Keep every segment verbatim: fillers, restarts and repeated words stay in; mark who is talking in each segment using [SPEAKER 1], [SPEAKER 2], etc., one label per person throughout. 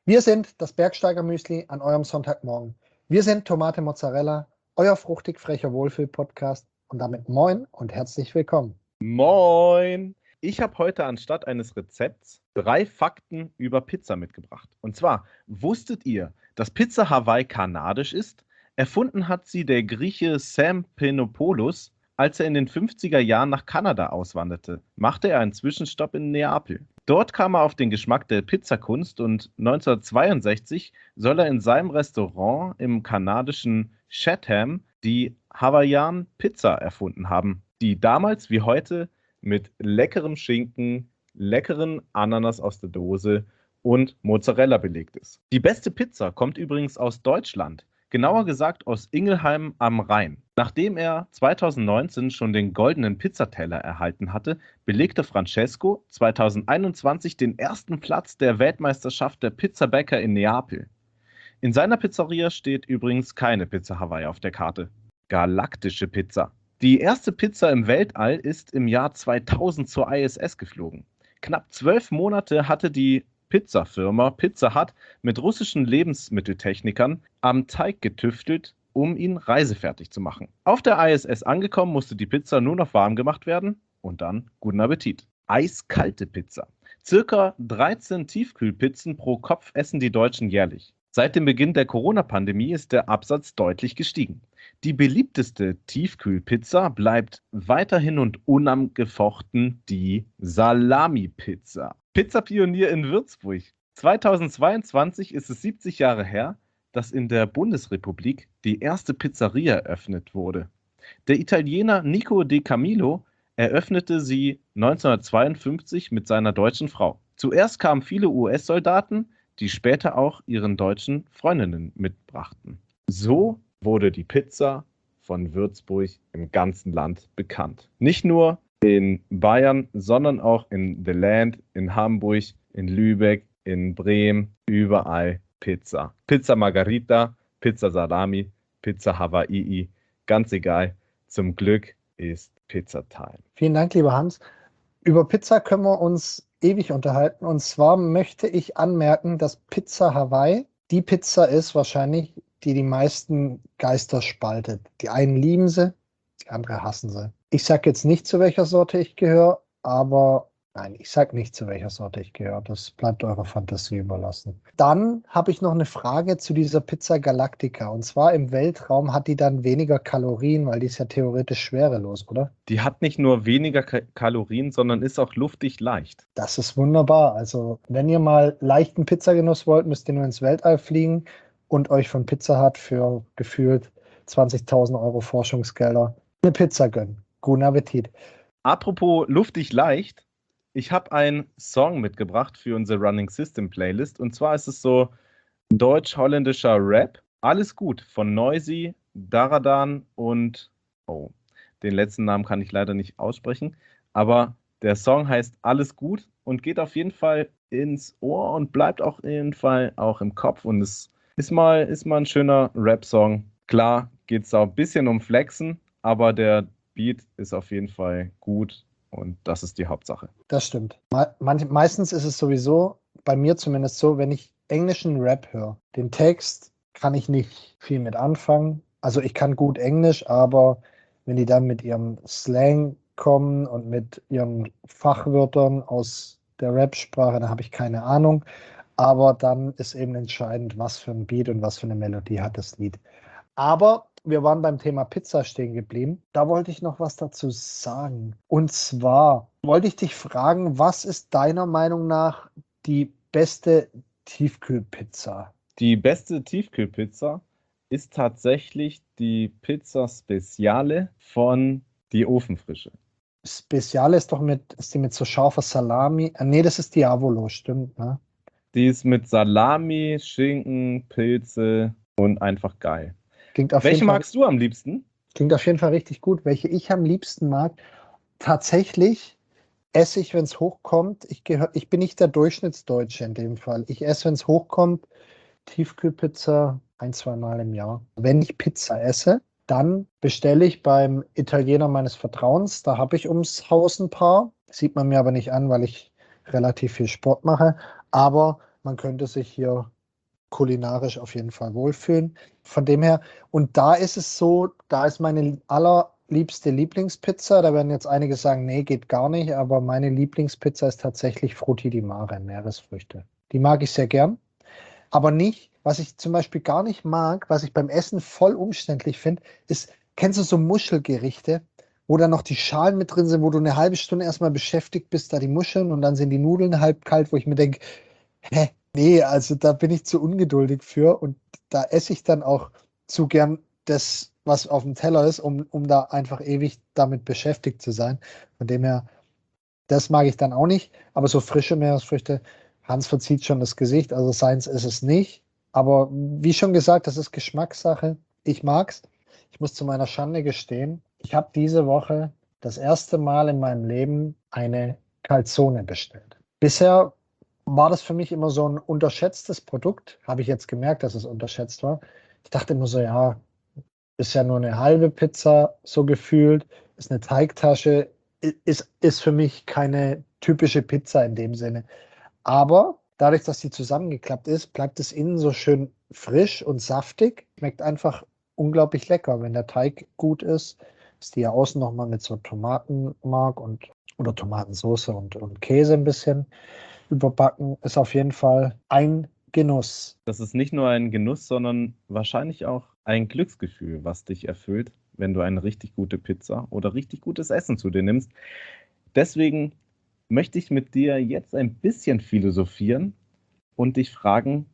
[SPEAKER 1] Wir sind das Bergsteiger Müsli an eurem Sonntagmorgen. Wir sind Tomate Mozzarella, euer fruchtig frecher Wohlfühl-Podcast und damit moin und herzlich willkommen.
[SPEAKER 2] Moin! Ich habe heute anstatt eines Rezepts drei Fakten über Pizza mitgebracht. Und zwar, wusstet ihr, dass Pizza Hawaii kanadisch ist? Erfunden hat sie der Grieche Sam Penopoulos. Als er in den fünfziger Jahren nach Kanada auswanderte, machte er einen Zwischenstopp in Neapel. Dort kam er auf den Geschmack der Pizzakunst und neunzehnhundertzweiundsechzig soll er in seinem Restaurant im kanadischen Chatham die Hawaiian Pizza erfunden haben, die damals wie heute mit leckerem Schinken, leckeren Ananas aus der Dose und Mozzarella belegt ist. Die beste Pizza kommt übrigens aus Deutschland, genauer gesagt aus Ingelheim am Rhein. Nachdem er zweitausendneunzehn schon den goldenen Pizzateller erhalten hatte, belegte Francesco zweitausendeinundzwanzig den ersten Platz der Weltmeisterschaft der Pizzabäcker in Neapel. In seiner Pizzeria steht übrigens keine Pizza Hawaii auf der Karte. Galaktische Pizza. Die erste Pizza im Weltall ist im Jahr zweitausend zur I S S geflogen. Knapp zwölf Monate hatte die Pizzafirma Pizza Hut mit russischen Lebensmitteltechnikern am Teig getüftelt, um ihn reisefertig zu machen. Auf der I S S angekommen, musste die Pizza nur noch warm gemacht werden und dann guten Appetit. Eiskalte Pizza. Circa dreizehn Tiefkühlpizzen pro Kopf essen die Deutschen jährlich. Seit dem Beginn der Corona-Pandemie ist der Absatz deutlich gestiegen. Die beliebteste Tiefkühlpizza bleibt weiterhin und unangefochten die Salami-Pizza. Pizzapionier in Würzburg. zweitausendzweiundzwanzig ist es siebzig Jahre her, dass in der Bundesrepublik die erste Pizzeria eröffnet wurde. Der Italiener Nico De Camillo eröffnete sie neunzehnhundertzweiundfünfzig mit seiner deutschen Frau. Zuerst kamen viele U S-Soldaten, die später auch ihren deutschen Freundinnen mitbrachten. So wurde die Pizza von Würzburg im ganzen Land bekannt. Nicht nur in Bayern, sondern auch in The Land, in Hamburg, in Lübeck, in Bremen, überall Pizza. Pizza Margarita, Pizza Salami, Pizza Hawaii, ganz egal. Zum Glück ist Pizza Time.
[SPEAKER 1] Vielen Dank, lieber Hans. Über Pizza können wir uns ewig unterhalten. Und zwar möchte ich anmerken, dass Pizza Hawaii die Pizza ist wahrscheinlich, die die meisten Geister spaltet. Die einen lieben sie, die anderen hassen sie. Ich sage jetzt nicht, zu welcher Sorte ich gehöre, aber nein, ich sage nicht, zu welcher Sorte ich gehöre. Das bleibt eurer Fantasie überlassen. Dann habe ich noch eine Frage zu dieser Pizza Galactica. Und zwar im Weltraum hat die dann weniger Kalorien, weil die ist ja theoretisch schwerelos, oder?
[SPEAKER 2] Die hat nicht nur weniger Ka- Kalorien, sondern ist auch luftig leicht.
[SPEAKER 1] Das ist wunderbar. Also wenn ihr mal leichten Pizzagenuss wollt, müsst ihr nur ins Weltall fliegen und euch von Pizza Hut für gefühlt zwanzigtausend Euro Forschungsgelder eine Pizza gönnen. Guten Appetit.
[SPEAKER 2] Apropos luftig leicht, ich habe einen Song mitgebracht für unsere Running System Playlist. Und zwar ist es so deutsch-holländischer Rap. Alles gut von Noisy, Daradan und, oh, den letzten Namen kann ich leider nicht aussprechen. Aber der Song heißt Alles gut und geht auf jeden Fall ins Ohr und bleibt auch auf jeden Fall auch im Kopf. Und es ist mal, ist mal ein schöner Rap-Song. Klar geht es da ein bisschen um Flexen, aber der Beat ist auf jeden Fall gut und das ist die Hauptsache.
[SPEAKER 1] Das stimmt. Me manch, meistens ist es sowieso, bei mir zumindest so, wenn ich englischen Rap höre, den Text kann ich nicht viel mit anfangen. Also ich kann gut Englisch, aber wenn die dann mit ihrem Slang kommen und mit ihren Fachwörtern aus der Rap-Sprache, dann habe ich keine Ahnung. Aber dann ist eben entscheidend, was für ein Beat und was für eine Melodie hat das Lied. Aber wir waren beim Thema Pizza stehen geblieben. Da wollte ich noch was dazu sagen. Und zwar wollte ich dich fragen, was ist deiner Meinung nach die beste Tiefkühlpizza?
[SPEAKER 2] Die beste Tiefkühlpizza ist tatsächlich die Pizza Speziale von Die Ofenfrische.
[SPEAKER 1] Spezial ist doch mit, ist die mit so scharfer Salami? Ah, nee, das ist Diavolo, stimmt, ne?
[SPEAKER 2] Die ist mit Salami, Schinken, Pilze und einfach geil.
[SPEAKER 1] Klingt auf
[SPEAKER 2] Welche
[SPEAKER 1] jeden Fall,
[SPEAKER 2] magst du am liebsten?
[SPEAKER 1] klingt auf jeden Fall richtig gut. Welche ich am liebsten mag, tatsächlich esse ich, wenn es hochkommt. Ich gehör, ich bin nicht der Durchschnittsdeutsche in dem Fall. Ich esse, wenn es hochkommt, Tiefkühlpizza ein, zwei Mal im Jahr. Wenn ich Pizza esse, dann bestelle ich beim Italiener meines Vertrauens. Da habe ich ums Haus ein paar. Sieht man mir aber nicht an, weil ich relativ viel Sport mache. Aber man könnte sich hier kulinarisch auf jeden Fall wohlfühlen. Von dem her, und da ist es so, da ist meine allerliebste Lieblingspizza, da werden jetzt einige sagen, nee, geht gar nicht, aber meine Lieblingspizza ist tatsächlich Frutti di Mare, Meeresfrüchte. Die mag ich sehr gern, aber nicht, was ich zum Beispiel gar nicht mag, was ich beim Essen voll umständlich finde, ist, kennst du so Muschelgerichte, wo dann noch die Schalen mit drin sind, wo du eine halbe Stunde erstmal beschäftigt bist, da die Muscheln und dann sind die Nudeln halb kalt, wo ich mir denke, hä, nee, also da bin ich zu ungeduldig für und da esse ich dann auch zu gern das, was auf dem Teller ist, um, um da einfach ewig damit beschäftigt zu sein. Von dem her, das mag ich dann auch nicht, aber so frische Meeresfrüchte, Hans verzieht schon das Gesicht, also seins ist es nicht. Aber wie schon gesagt, das ist Geschmackssache. Ich mag's. Ich muss zu meiner Schande gestehen, ich habe diese Woche das erste Mal in meinem Leben eine Calzone bestellt. Bisher war das für mich immer so ein unterschätztes Produkt. Habe ich jetzt gemerkt, dass es unterschätzt war. Ich dachte immer so, ja, ist ja nur eine halbe Pizza, so gefühlt, ist eine Teigtasche, i- ist, ist für mich keine typische Pizza in dem Sinne. Aber dadurch, dass sie zusammengeklappt ist, bleibt es innen so schön frisch und saftig. Schmeckt einfach unglaublich lecker. Wenn der Teig gut ist, ist die ja außen nochmal mit so Tomatenmark und oder Tomatensauce und, und Käse ein bisschen überbacken. Ist auf jeden Fall ein Genuss.
[SPEAKER 2] Das ist nicht nur ein Genuss, sondern wahrscheinlich auch ein Glücksgefühl, was dich erfüllt, wenn du eine richtig gute Pizza oder richtig gutes Essen zu dir nimmst. Deswegen möchte ich mit dir jetzt ein bisschen philosophieren und dich fragen,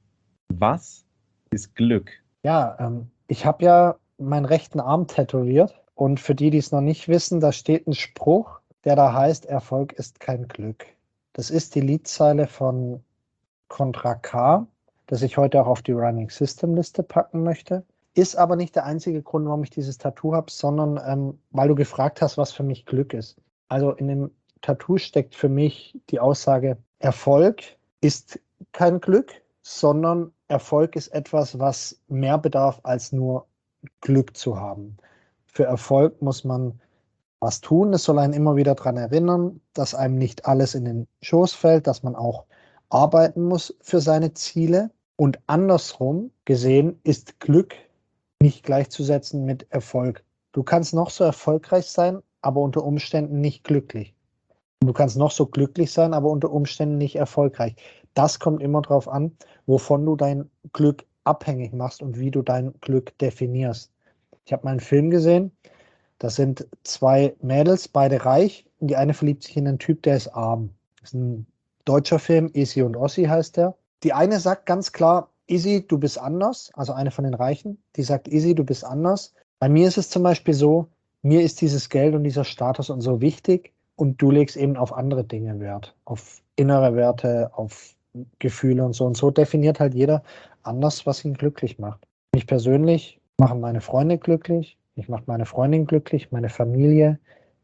[SPEAKER 2] was ist Glück?
[SPEAKER 1] Ja, ähm, ich habe ja meinen rechten Arm tätowiert und für die, die es noch nicht wissen, da steht ein Spruch, der da heißt, Erfolg ist kein Glück. Das ist die Liedzeile von Contra K, das ich heute auch auf die Running System Liste packen möchte. Ist aber nicht der einzige Grund, warum ich dieses Tattoo habe, sondern ähm, weil du gefragt hast, was für mich Glück ist. Also in dem Tattoo steckt für mich die Aussage, Erfolg ist kein Glück, sondern Erfolg ist etwas, was mehr bedarf, als nur Glück zu haben. Für Erfolg muss man was tun. Es soll einen immer wieder daran erinnern, dass einem nicht alles in den Schoß fällt, dass man auch arbeiten muss für seine Ziele. Und andersrum gesehen ist Glück nicht gleichzusetzen mit Erfolg. Du kannst noch so erfolgreich sein, aber unter Umständen nicht glücklich. Du kannst noch so glücklich sein, aber unter Umständen nicht erfolgreich. Das kommt immer darauf an, wovon du dein Glück abhängig machst und wie du dein Glück definierst. Ich habe mal einen Film gesehen, das sind zwei Mädels, beide reich, und die eine verliebt sich in einen Typ, der ist arm. Das ist ein deutscher Film, Isi und Ossi heißt der. Die eine sagt ganz klar, Isi, du bist anders, also eine von den Reichen, die sagt, Isi, du bist anders. Bei mir ist es zum Beispiel so, mir ist dieses Geld und dieser Status und so wichtig und du legst eben auf andere Dinge Wert, auf innere Werte, auf Gefühle und so. Und so definiert halt jeder anders, was ihn glücklich macht. Mich persönlich machen meine Freunde glücklich, mich macht meine Freundin glücklich, meine Familie,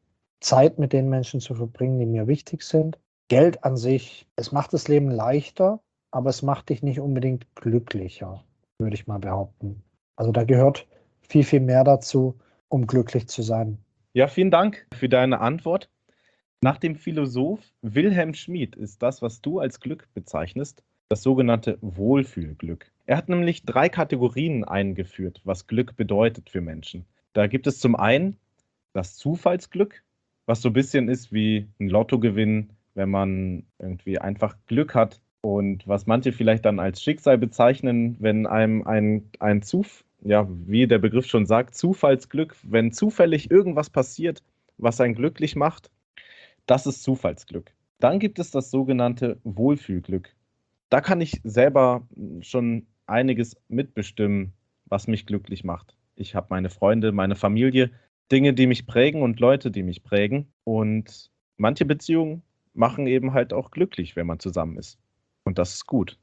[SPEAKER 1] Zeit mit den Menschen zu verbringen, die mir wichtig sind. Geld an sich, es macht das Leben leichter, aber es macht dich nicht unbedingt glücklicher, würde ich mal behaupten. Also da gehört viel, viel mehr dazu, um glücklich zu sein.
[SPEAKER 2] Ja, vielen Dank für deine Antwort. Nach dem Philosoph Wilhelm Schmid ist das, was du als Glück bezeichnest, das sogenannte Wohlfühlglück. Er hat nämlich drei Kategorien eingeführt, was Glück bedeutet für Menschen. Da gibt es zum einen das Zufallsglück, was so ein bisschen ist wie ein Lottogewinn, wenn man irgendwie einfach Glück hat und was manche vielleicht dann als Schicksal bezeichnen, wenn einem ein, ein Zuf, ja, wie der Begriff schon sagt, Zufallsglück, wenn zufällig irgendwas passiert, was einen glücklich macht, das ist Zufallsglück. Dann gibt es das sogenannte Wohlfühlglück. Da kann ich selber schon einiges mitbestimmen, was mich glücklich macht. Ich habe meine Freunde, meine Familie, Dinge, die mich prägen und Leute, die mich prägen. Und manche Beziehungen machen eben halt auch glücklich, wenn man zusammen ist. Und das ist gut.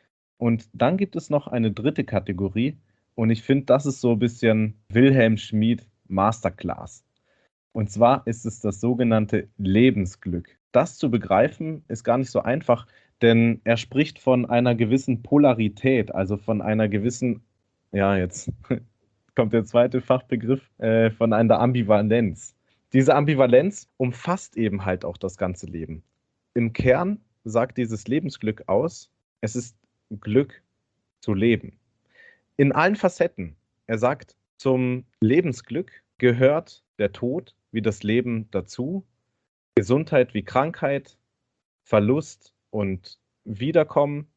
[SPEAKER 2] Und dann gibt es noch eine dritte Kategorie. Und ich finde, das ist so ein bisschen Wilhelm Schmid Masterclass. Und zwar ist es das sogenannte Lebensglück. Das zu begreifen ist gar nicht so einfach, denn er spricht von einer gewissen Polarität, also von einer gewissen, ja, jetzt kommt der zweite Fachbegriff, äh, von einer Ambivalenz. Diese Ambivalenz umfasst eben halt auch das ganze Leben. Im Kern sagt dieses Lebensglück aus, es ist Glück zu leben. In allen Facetten. Er sagt, zum Lebensglück gehört der Tod wie das Leben dazu, Gesundheit wie Krankheit, Verlust und Wiederkommen,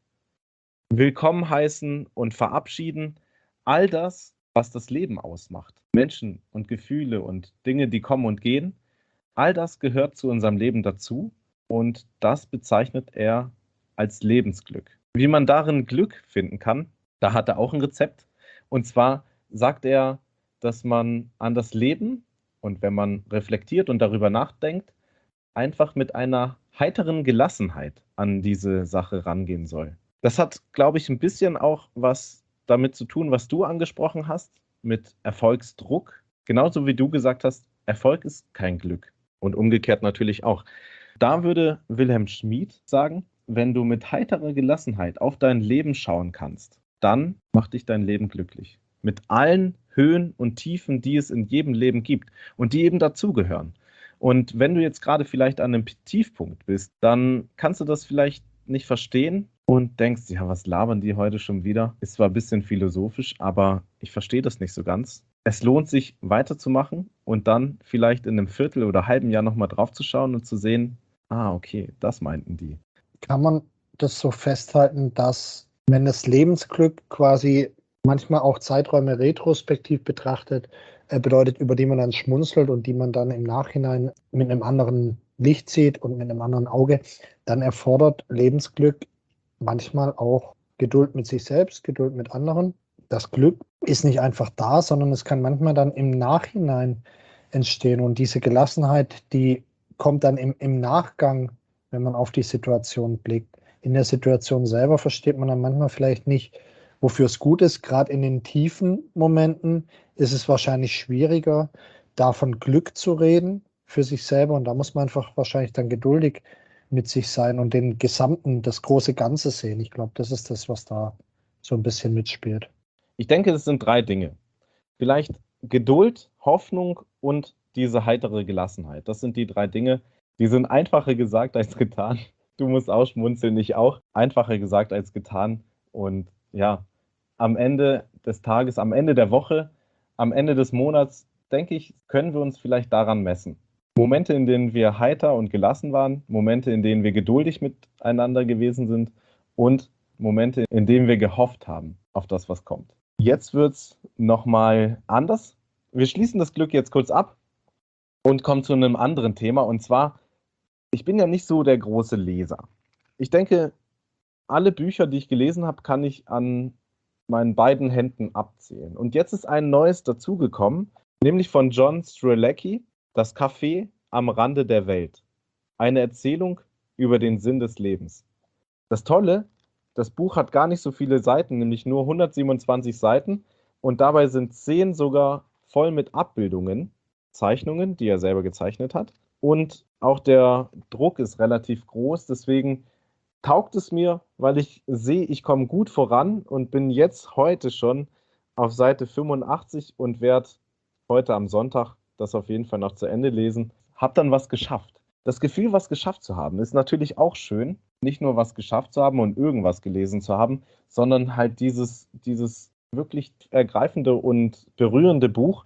[SPEAKER 2] Willkommen heißen und verabschieden. All das, was das Leben ausmacht. Menschen und Gefühle und Dinge, die kommen und gehen. All das gehört zu unserem Leben dazu und das bezeichnet er als Lebensglück. Wie man darin Glück finden kann, da hat er auch ein Rezept. Und zwar sagt er, dass man an das Leben und wenn man reflektiert und darüber nachdenkt, einfach mit einer heiteren Gelassenheit an diese Sache rangehen soll. Das hat, glaube ich, ein bisschen auch was damit zu tun, was du angesprochen hast, mit Erfolgsdruck. Genauso wie du gesagt hast, Erfolg ist kein Glück. Und umgekehrt natürlich auch. Da würde Wilhelm Schmid sagen, wenn du mit heiterer Gelassenheit auf dein Leben schauen kannst, dann macht dich dein Leben glücklich. Mit allen Höhen und Tiefen, die es in jedem Leben gibt und die eben dazugehören. Und wenn du jetzt gerade vielleicht an einem Tiefpunkt bist, dann kannst du das vielleicht nicht verstehen und denkst, ja, was labern die heute schon wieder? Ist zwar ein bisschen philosophisch, aber ich verstehe das nicht so ganz. Es lohnt sich weiterzumachen und dann vielleicht in einem Viertel oder halben Jahr nochmal drauf zu schauen und zu sehen, ah, okay, das meinten die.
[SPEAKER 1] Kann man das so festhalten, dass wenn das Lebensglück quasi manchmal auch Zeiträume retrospektiv betrachtet, äh, bedeutet, über die man dann schmunzelt und die man dann im Nachhinein mit einem anderen Licht sieht und mit einem anderen Auge, dann erfordert Lebensglück manchmal auch Geduld mit sich selbst, Geduld mit anderen. Das Glück ist nicht einfach da, sondern es kann manchmal dann im Nachhinein entstehen. Und diese Gelassenheit, die kommt dann im, im Nachgang, wenn man auf die Situation blickt. In der Situation selber versteht man dann manchmal vielleicht nicht, wofür es gut ist. Gerade in den tiefen Momenten ist es wahrscheinlich schwieriger, davon Glück zu reden für sich selber. Und da muss man einfach wahrscheinlich dann geduldig mit sich sein und den gesamten, das große Ganze sehen. Ich glaube, das ist das, was da so ein bisschen mitspielt.
[SPEAKER 2] Ich denke, es sind drei Dinge. Vielleicht Geduld, Hoffnung und diese heitere Gelassenheit. Das sind die drei Dinge, die sind einfacher gesagt als getan. Du musst auch schmunzeln, ich auch. Einfacher gesagt als getan. Und ja, am Ende des Tages, am Ende der Woche, am Ende des Monats, denke ich, können wir uns vielleicht daran messen. Momente, in denen wir heiter und gelassen waren, Momente, in denen wir geduldig miteinander gewesen sind und Momente, in denen wir gehofft haben auf das, was kommt. Jetzt wird es nochmal anders. Wir schließen das Glück jetzt kurz ab und kommen zu einem anderen Thema. Und zwar, ich bin ja nicht so der große Leser. Ich denke, alle Bücher, die ich gelesen habe, kann ich an meinen beiden Händen abzählen. Und jetzt ist ein neues dazugekommen, nämlich von John Strzelecki, Das Café am Rande der Welt. Eine Erzählung über den Sinn des Lebens. Das Tolle, das Buch hat gar nicht so viele Seiten, nämlich nur hundertsiebenundzwanzig Seiten und dabei sind zehn sogar voll mit Abbildungen, Zeichnungen, die er selber gezeichnet hat. Und auch der Druck ist relativ groß, deswegen taugt es mir, weil ich sehe, ich komme gut voran und bin jetzt heute schon auf Seite fünfundachtzig und werde heute am Sonntag das auf jeden Fall noch zu Ende lesen. Hab dann was geschafft. Das Gefühl, was geschafft zu haben, ist natürlich auch schön. Nicht nur was geschafft zu haben und irgendwas gelesen zu haben, sondern halt dieses, dieses wirklich ergreifende und berührende Buch,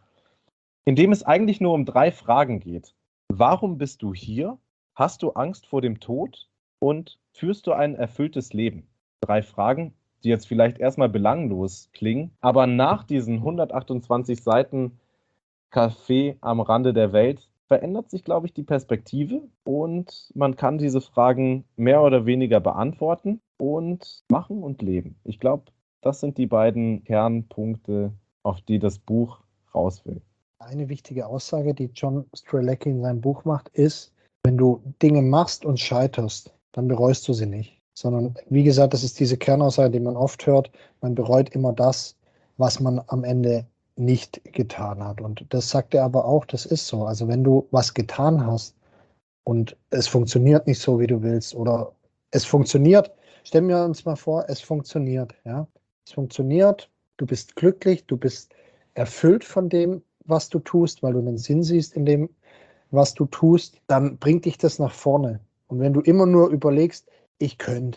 [SPEAKER 2] in dem es eigentlich nur um drei Fragen geht. Warum bist du hier? Hast du Angst vor dem Tod? Und führst du ein erfülltes Leben? Drei Fragen, die jetzt vielleicht erstmal belanglos klingen, aber nach diesen hundertachtundzwanzig Seiten Café am Rande der Welt verändert sich, glaube ich, die Perspektive und man kann diese Fragen mehr oder weniger beantworten und machen und leben. Ich glaube, das sind die beiden Kernpunkte, auf die das Buch raus will.
[SPEAKER 1] Eine wichtige Aussage, die John Strzelecki in seinem Buch macht, ist, wenn du Dinge machst und scheiterst, dann bereust du sie nicht. Sondern, wie gesagt, das ist diese Kernaussage, die man oft hört, man bereut immer das, was man am Ende nicht getan hat. Und das sagt er aber auch, das ist so. Also wenn du was getan hast und es funktioniert nicht so, wie du willst, oder es funktioniert, stellen wir uns mal vor, es funktioniert, ja. Es funktioniert, du bist glücklich, du bist erfüllt von dem, was du tust, weil du einen Sinn siehst in dem, was du tust, dann bringt dich das nach vorne. Und wenn du immer nur überlegst, ich könnte,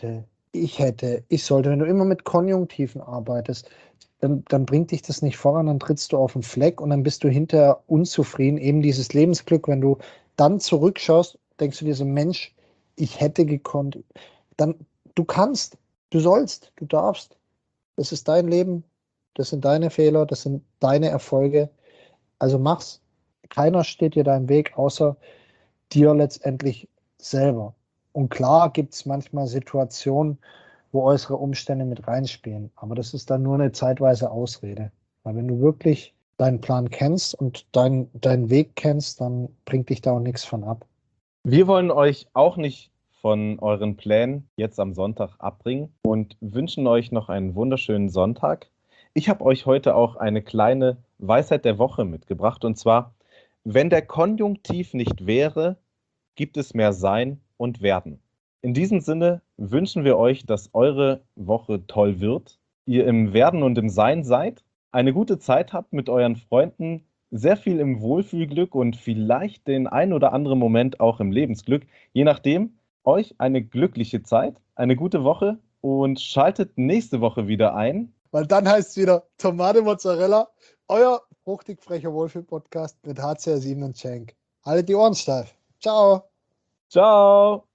[SPEAKER 1] ich hätte, ich sollte, wenn du immer mit Konjunktiven arbeitest, dann, dann bringt dich das nicht voran, dann trittst du auf den Fleck und dann bist du hinterher unzufrieden. Eben dieses Lebensglück, wenn du dann zurückschaust, denkst du dir so, Mensch, ich hätte gekonnt. Dann, du kannst, du sollst, du darfst. Das ist dein Leben, das sind deine Fehler, das sind deine Erfolge. Also mach's. Keiner steht dir da im Weg, außer dir letztendlich selber. Und klar gibt es manchmal Situationen, wo äußere Umstände mit reinspielen. Aber das ist dann nur eine zeitweise Ausrede. Weil wenn du wirklich deinen Plan kennst und dein, deinen Weg kennst, dann bringt dich da auch nichts von ab.
[SPEAKER 2] Wir wollen euch auch nicht von euren Plänen jetzt am Sonntag abbringen und wünschen euch noch einen wunderschönen Sonntag. Ich habe euch heute auch eine kleine Weisheit der Woche mitgebracht, und zwar: Wenn der Konjunktiv nicht wäre, gibt es mehr Sein und Werden. In diesem Sinne wünschen wir euch, dass eure Woche toll wird, ihr im Werden und im Sein seid, eine gute Zeit habt mit euren Freunden, sehr viel im Wohlfühlglück und vielleicht den ein oder anderen Moment auch im Lebensglück. Je nachdem, euch eine glückliche Zeit, eine gute Woche, und schaltet nächste Woche wieder ein.
[SPEAKER 1] Weil dann heißt es wieder Tomate Mozzarella, euer fruchtig frecher Wohlfühl-Podcast mit H C R sieben und Cenk. Haltet die Ohren steif. Ciao.
[SPEAKER 2] Ciao!